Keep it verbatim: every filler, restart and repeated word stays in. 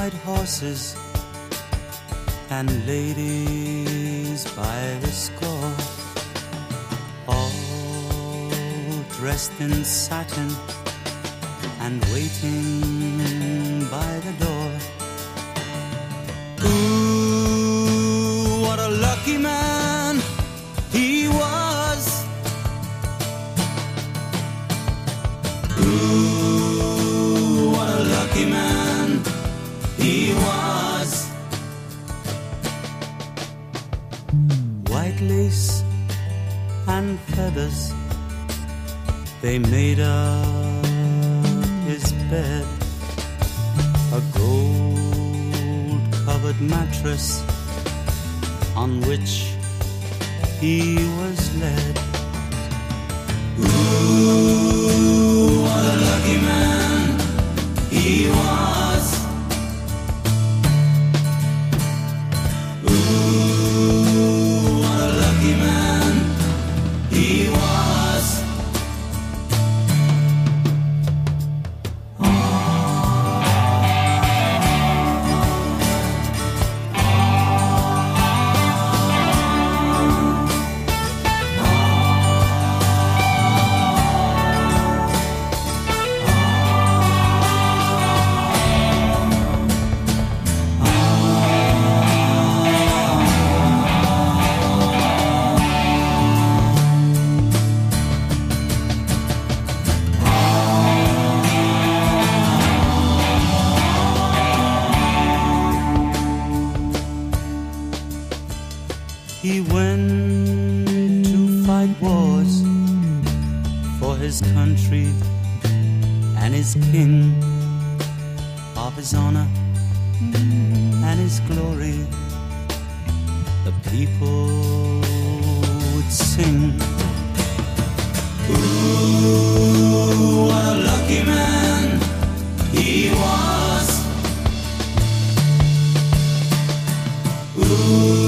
white horses and ladies by the score, all dressed in satin and waiting by the door. Ooh, what a lucky man he was. Ooh, what a lucky man he was. White lace and feathers, they made up his bed. A gold-covered mattress on which he was led. Ooh, what a lucky man he was. Ooh, what a lucky man he was. He went to fight wars for his country and his king, of his honor and his glory. The people would sing. Ooh, what a lucky man he was. Ooh.